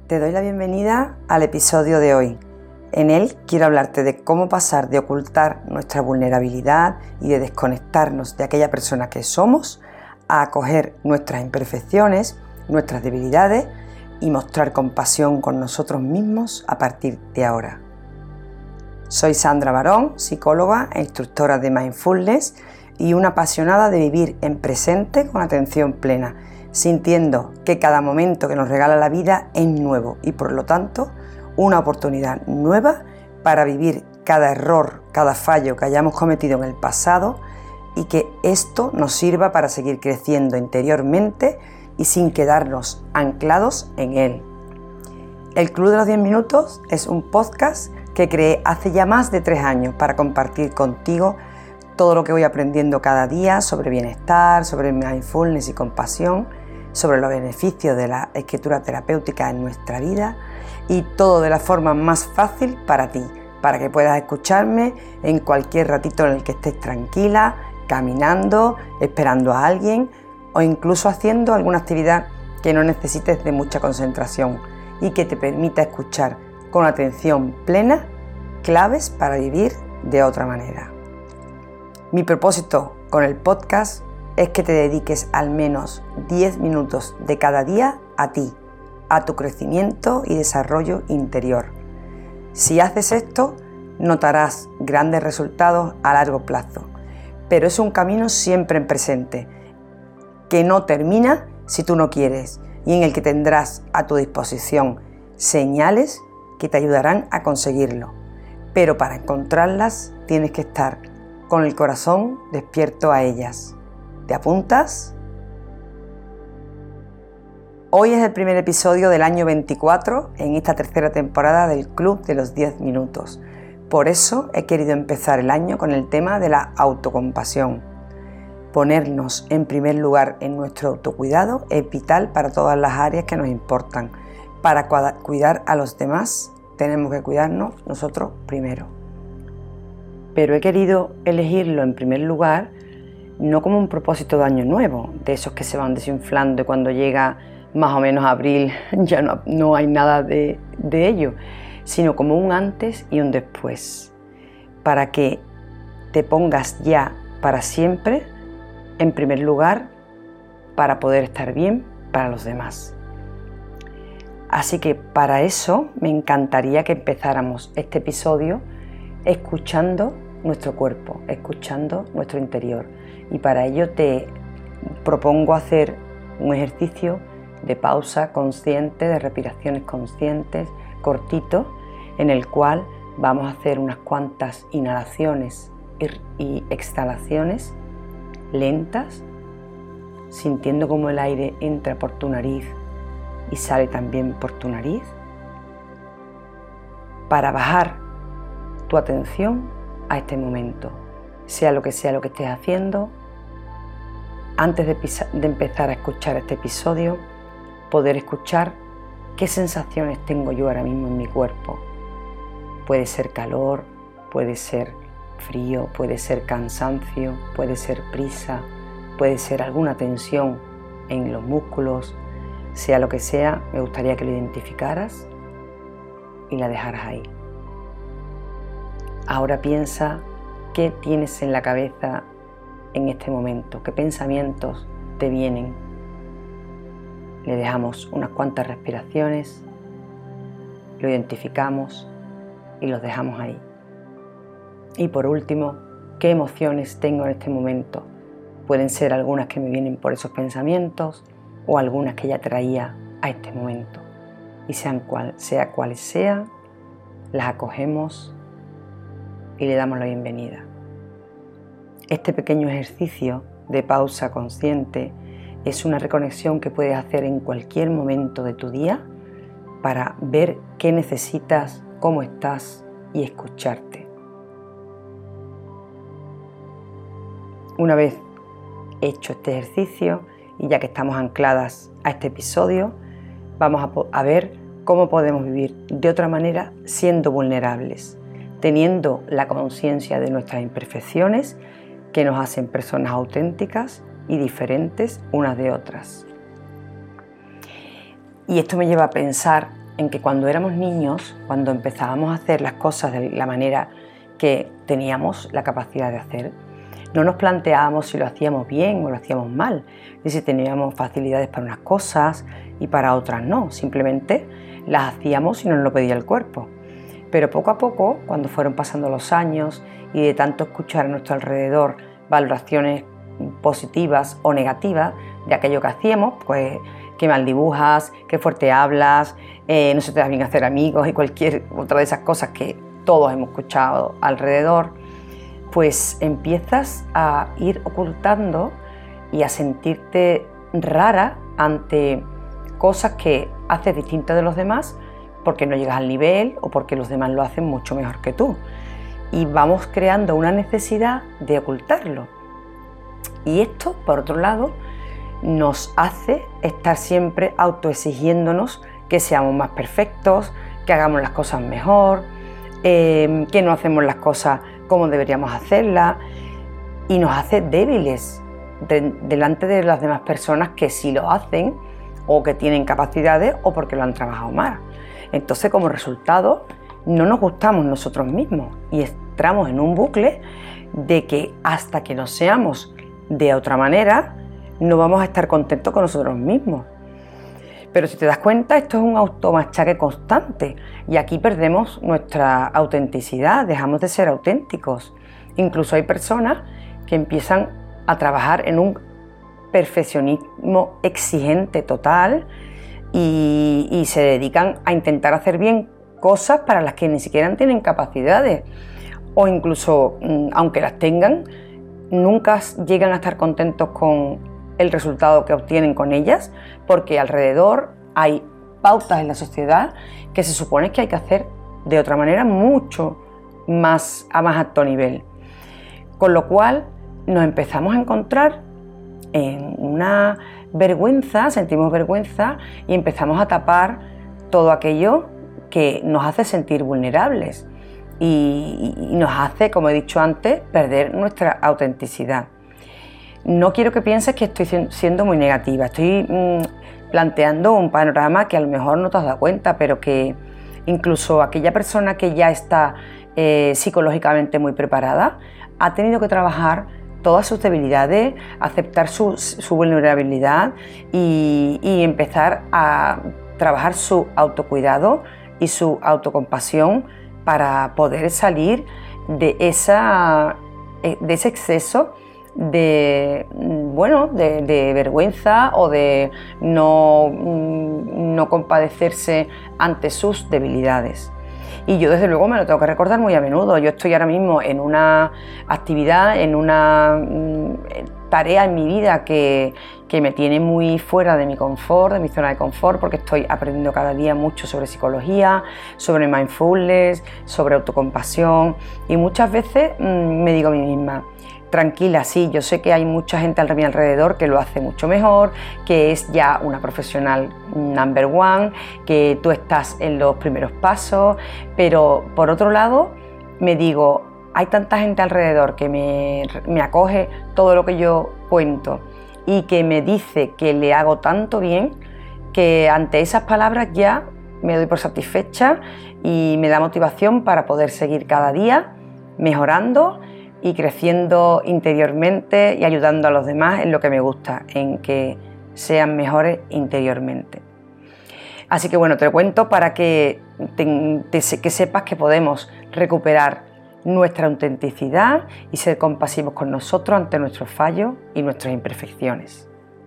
Te doy la bienvenida al episodio de hoy. En él quiero hablarte de cómo pasar de ocultar nuestra vulnerabilidad y de desconectarnos de aquella persona que somos a acoger nuestras imperfecciones, nuestras debilidades y mostrar compasión con nosotros mismos a partir de ahora. Soy Sandra Barón, psicóloga e instructora de Mindfulness y una apasionada de vivir en presente con atención plena, sintiendo que cada momento que nos regala la vida es nuevo y por lo tanto una oportunidad nueva para vivir cada error, cada fallo que hayamos cometido en el pasado y que esto nos sirva para seguir creciendo interiormente y sin quedarnos anclados en él. El Club de los 10 Minutos es un podcast que creé hace ya más de 3 años para compartir contigo todo lo que voy aprendiendo cada día sobre bienestar, sobre mindfulness y compasión, sobre los beneficios de la escritura terapéutica en nuestra vida y todo de la forma más fácil para ti, para que puedas escucharme en cualquier ratito en el que estés tranquila, caminando, esperando a alguien o incluso haciendo alguna actividad que no necesites de mucha concentración y que te permita escuchar con atención plena claves para vivir de otra manera. Mi propósito con el podcast es que te dediques al menos 10 minutos de cada día a ti, a tu crecimiento y desarrollo interior. Si haces esto, notarás grandes resultados a largo plazo, pero es un camino siempre en presente, que no termina si tú no quieres y en el que tendrás a tu disposición señales que te ayudarán a conseguirlo. Pero para encontrarlas tienes que estar con el corazón despierto a ellas. ¿Te apuntas? Hoy es el primer episodio del año 24 en esta tercera temporada del Club de los 10 Minutos. Por eso he querido empezar el año con el tema de la autocompasión. Ponernos en primer lugar en nuestro autocuidado es vital para todas las áreas que nos importan. Para cuidar a los demás tenemos que cuidarnos nosotros primero. Pero he querido elegirlo en primer lugar no como un propósito de año nuevo, de esos que se van desinflando y cuando llega más o menos abril ya no hay nada de ello, sino como un antes y un después, para que te pongas ya para siempre en primer lugar para poder estar bien para los demás. Así que para eso me encantaría que empezáramos este episodio escuchando nuestro cuerpo, escuchando nuestro interior. Y para ello te propongo hacer un ejercicio de pausa consciente, de respiraciones conscientes, cortito, en el cual vamos a hacer unas cuantas inhalaciones y exhalaciones lentas, sintiendo cómo el aire entra por tu nariz y sale también por tu nariz, para bajar tu atención a este momento, sea lo que estés haciendo. Antes de empezar a escuchar este episodio, poder escuchar qué sensaciones tengo yo ahora mismo en mi cuerpo. Puede ser calor, puede ser frío, puede ser cansancio, puede ser prisa, puede ser alguna tensión en los músculos. Sea lo que sea, me gustaría que lo identificaras y la dejaras ahí. Ahora piensa qué tienes en la cabeza en este momento, qué pensamientos te vienen. Le dejamos unas cuantas respiraciones, lo identificamos y los dejamos ahí. Y por último, ¿qué emociones tengo en este momento? Pueden ser algunas que me vienen por esos pensamientos o algunas que ya traía a este momento. Y sea cuales sean, las acogemos y le damos la bienvenida. Este pequeño ejercicio de pausa consciente es una reconexión que puedes hacer en cualquier momento de tu día para ver qué necesitas, cómo estás y escucharte. Una vez hecho este ejercicio y ya que estamos ancladas a este episodio, vamos a ver cómo podemos vivir de otra manera siendo vulnerables, teniendo la conciencia de nuestras imperfecciones que nos hacen personas auténticas y diferentes unas de otras. Y esto me lleva a pensar en que cuando éramos niños, cuando empezábamos a hacer las cosas de la manera que teníamos la capacidad de hacer, no nos planteábamos si lo hacíamos bien o lo hacíamos mal, y si teníamos facilidades para unas cosas y para otras no, simplemente las hacíamos y nos lo pedía el cuerpo. Pero poco a poco, cuando fueron pasando los años y de tanto escuchar a nuestro alrededor valoraciones positivas o negativas de aquello que hacíamos, pues qué mal dibujas, qué fuerte hablas, no se te da bien hacer amigos y cualquier otra de esas cosas que todos hemos escuchado alrededor, pues empiezas a ir ocultando y a sentirte rara ante cosas que haces distintas de los demás porque no llegas al nivel o porque los demás lo hacen mucho mejor que tú. Y vamos creando una necesidad de ocultarlo. Y esto, por otro lado, nos hace estar siempre autoexigiéndonos que seamos más perfectos, que hagamos las cosas mejor, que no hacemos las cosas como deberíamos hacerlas, y nos hace débiles delante de las demás personas que sí lo hacen o que tienen capacidades o porque lo han trabajado mal. Entonces, como resultado, no nos gustamos nosotros mismos y entramos en un bucle de que hasta que no seamos de otra manera no vamos a estar contentos con nosotros mismos. Pero si te das cuenta, esto es un automachaque constante y aquí perdemos nuestra autenticidad, dejamos de ser auténticos. Incluso hay personas que empiezan a trabajar en un perfeccionismo exigente total y se dedican a intentar hacer bien cosas para las que ni siquiera tienen capacidades, o incluso, aunque las tengan, nunca llegan a estar contentos con el resultado que obtienen con ellas, porque alrededor hay pautas en la sociedad que se supone que hay que hacer de otra manera mucho más a más alto nivel. Con lo cual nos empezamos a encontrar en una vergüenza, sentimos vergüenza y empezamos a tapar todo aquello que nos hace sentir vulnerables y nos hace, como he dicho antes, perder nuestra autenticidad. No quiero que pienses que estoy siendo muy negativa, estoy planteando un panorama que a lo mejor no te has dado cuenta, pero que incluso aquella persona que ya está psicológicamente muy preparada ha tenido que trabajar todas sus debilidades, aceptar su vulnerabilidad y empezar a trabajar su autocuidado y su autocompasión para poder salir de ese exceso de vergüenza o de no compadecerse ante sus debilidades. Y yo desde luego me lo tengo que recordar muy a menudo. Yo estoy ahora mismo en una actividad, en una tarea en mi vida que me tiene muy fuera de mi confort, de mi zona de confort, porque estoy aprendiendo cada día mucho sobre psicología, sobre mindfulness, sobre autocompasión, y muchas veces me digo a mí misma: tranquila, sí, yo sé que hay mucha gente a mi alrededor que lo hace mucho mejor, que es ya una profesional number one, que tú estás en los primeros pasos, pero por otro lado me digo, hay tanta gente alrededor que me acoge todo lo que yo cuento y que me dice que le hago tanto bien, que ante esas palabras ya me doy por satisfecha y me da motivación para poder seguir cada día mejorando y creciendo interiormente y ayudando a los demás en lo que me gusta, en que sean mejores interiormente. Así que bueno, te lo cuento para que sepas que podemos recuperar nuestra autenticidad y ser compasivos con nosotros ante nuestros fallos y nuestras imperfecciones.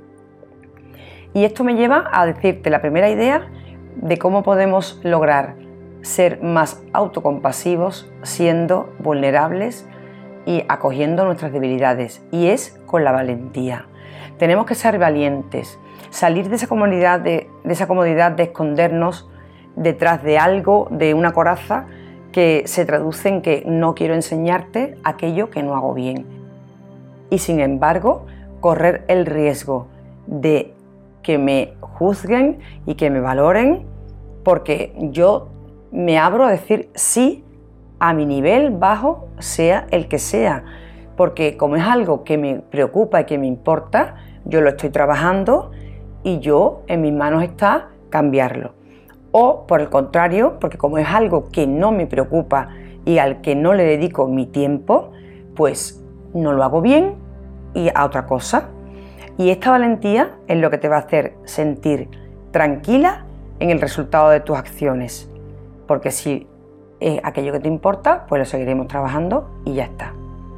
Y esto me lleva a decirte la primera idea de cómo podemos lograr ser más autocompasivos siendo vulnerables y acogiendo nuestras debilidades, y es con la valentía. Tenemos que ser valientes, salir de esa comodidad de escondernos detrás de algo, de una coraza que se traduce en que no quiero enseñarte aquello que no hago bien. Y sin embargo, correr el riesgo de que me juzguen y que me valoren, porque yo me abro a decir sí a mi nivel bajo, sea el que sea, porque como es algo que me preocupa y que me importa, yo lo estoy trabajando y en mis manos está cambiarlo. O por el contrario, porque como es algo que no me preocupa y al que no le dedico mi tiempo, pues no lo hago bien y a otra cosa. Y esta valentía es lo que te va a hacer sentir tranquila en el resultado de tus acciones. Porque si es aquello que te importa, pues lo seguiremos trabajando y ya está.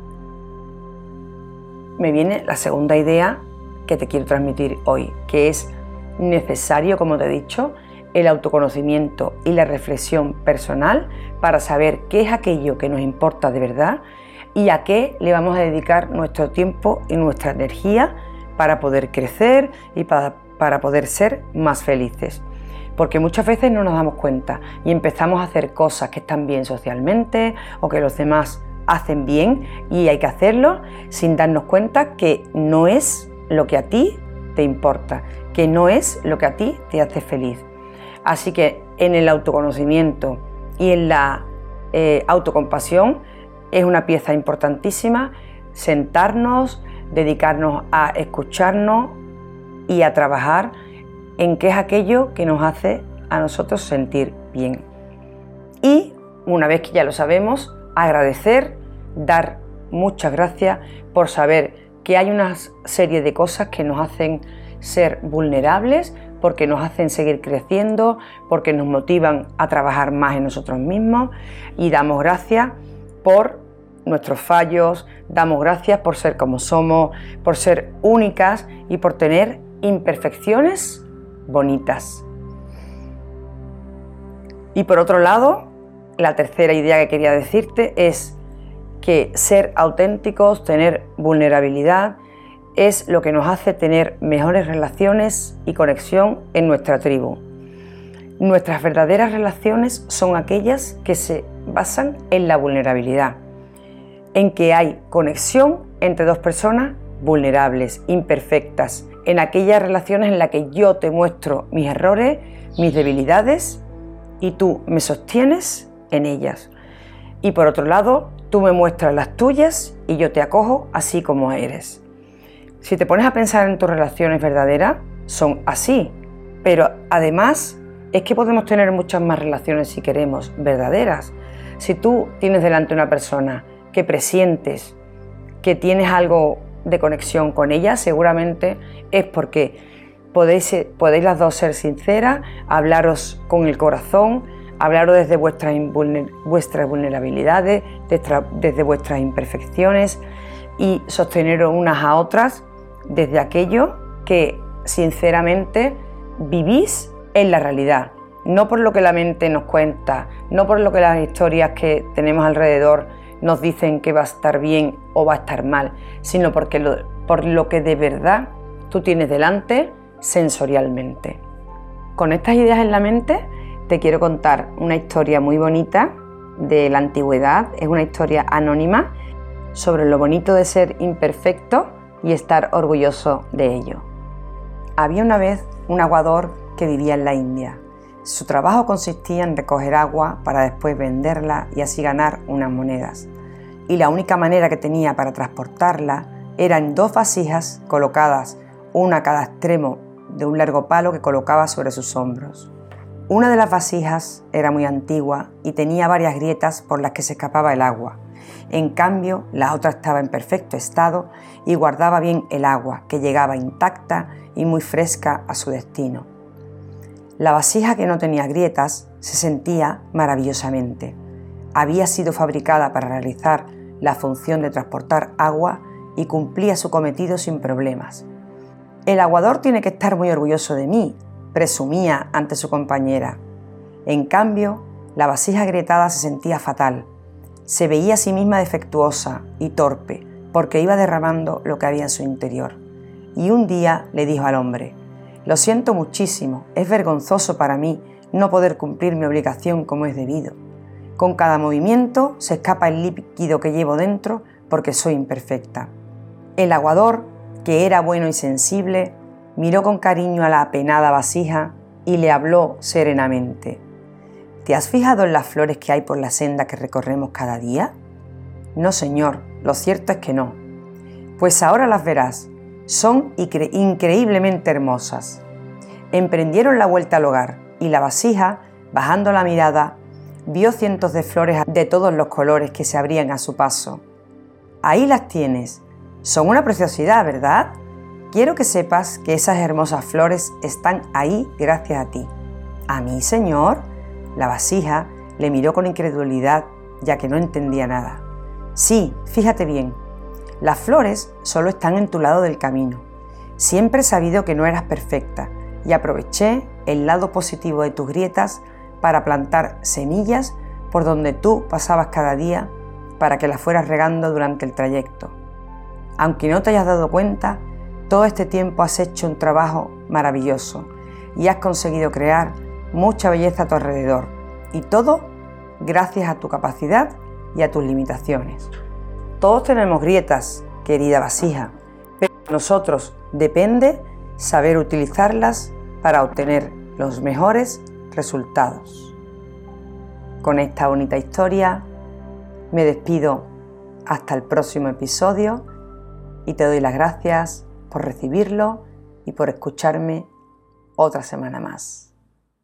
Me viene la segunda idea que te quiero transmitir hoy, que es necesario, como te he dicho, el autoconocimiento y la reflexión personal para saber qué es aquello que nos importa de verdad y a qué le vamos a dedicar nuestro tiempo y nuestra energía para poder crecer y para poder ser más felices. Porque muchas veces no nos damos cuenta y empezamos a hacer cosas que están bien socialmente o que los demás hacen bien y hay que hacerlo sin darnos cuenta que no es lo que a ti te importa, que no es lo que a ti te hace feliz. Así que en el autoconocimiento y en la autocompasión es una pieza importantísima sentarnos, dedicarnos a escucharnos y a trabajar en qué es aquello que nos hace a nosotros sentir bien. Y una vez que ya lo sabemos, agradecer, dar muchas gracias por saber que hay una serie de cosas que nos hacen ser vulnerables, porque nos hacen seguir creciendo, porque nos motivan a trabajar más en nosotros mismos, y damos gracias por nuestros fallos, damos gracias por ser como somos, por ser únicas y por tener imperfecciones bonitas. Y por otro lado, la tercera idea que quería decirte es que ser auténticos, tener vulnerabilidad, es lo que nos hace tener mejores relaciones y conexión en nuestra tribu. Nuestras verdaderas relaciones son aquellas que se basan en la vulnerabilidad, en que hay conexión entre dos personas vulnerables, imperfectas, en aquellas relaciones en las que yo te muestro mis errores, mis debilidades y tú me sostienes en ellas. Y por otro lado, tú me muestras las tuyas y yo te acojo así como eres. Si te pones a pensar en tus relaciones verdaderas, son así, pero además es que podemos tener muchas más relaciones si queremos verdaderas. Si tú tienes delante una persona que presientes que tienes algo de conexión con ella, seguramente es porque podéis las dos ser sinceras, hablaros con el corazón, hablaros desde vuestras vulnerabilidades, desde vuestras imperfecciones y sosteneros unas a otras desde aquello que sinceramente vivís en la realidad, no por lo que la mente nos cuenta, no por lo que las historias que tenemos alrededor nos dicen que va a estar bien o va a estar mal, sino por lo que de verdad tú tienes delante sensorialmente. Con estas ideas en la mente te quiero contar una historia muy bonita de la antigüedad, es una historia anónima sobre lo bonito de ser imperfecto y estar orgulloso de ello. Había una vez un aguador que vivía en la India. Su trabajo consistía en recoger agua para después venderla y así ganar unas monedas. Y la única manera que tenía para transportarla era en 2 vasijas colocadas, una a cada extremo de un largo palo que colocaba sobre sus hombros. Una de las vasijas era muy antigua y tenía varias grietas por las que se escapaba el agua. En cambio, la otra estaba en perfecto estado y guardaba bien el agua, que llegaba intacta y muy fresca a su destino. La vasija que no tenía grietas se sentía maravillosamente. Había sido fabricada para realizar la función de transportar agua y cumplía su cometido sin problemas. El aguador tiene que estar muy orgulloso de mí, presumía ante su compañera. En cambio, la vasija agrietada se sentía fatal. Se veía a sí misma defectuosa y torpe porque iba derramando lo que había en su interior. Y un día le dijo al hombre: «Lo siento muchísimo, es vergonzoso para mí no poder cumplir mi obligación como es debido. Con cada movimiento se escapa el líquido que llevo dentro porque soy imperfecta». El aguador, que era bueno y sensible, miró con cariño a la apenada vasija y le habló serenamente: «¿Te has fijado en las flores que hay por la senda que recorremos cada día?». «No, señor, lo cierto es que no». «Pues ahora las verás, son increíblemente hermosas». Emprendieron la vuelta al hogar y la vasija, bajando la mirada, vio cientos de flores de todos los colores que se abrían a su paso. Ahí las tienes. Son una preciosidad, ¿verdad? Quiero que sepas que esas hermosas flores están ahí gracias a ti. ¿A mí, señor? La vasija le miró con incredulidad, ya que no entendía nada. Sí, fíjate bien. Las flores solo están en tu lado del camino. Siempre he sabido que no eras perfecta y aproveché el lado positivo de tus grietas para plantar semillas por donde tú pasabas cada día para que las fueras regando durante el trayecto. Aunque no te hayas dado cuenta, todo este tiempo has hecho un trabajo maravilloso y has conseguido crear mucha belleza a tu alrededor, y todo gracias a tu capacidad y a tus limitaciones. Todos tenemos grietas, querida vasija, pero de nosotros depende saber utilizarlas para obtener los mejores resultados. Con esta bonita historia me despido hasta el próximo episodio y te doy las gracias por recibirlo y por escucharme otra semana más.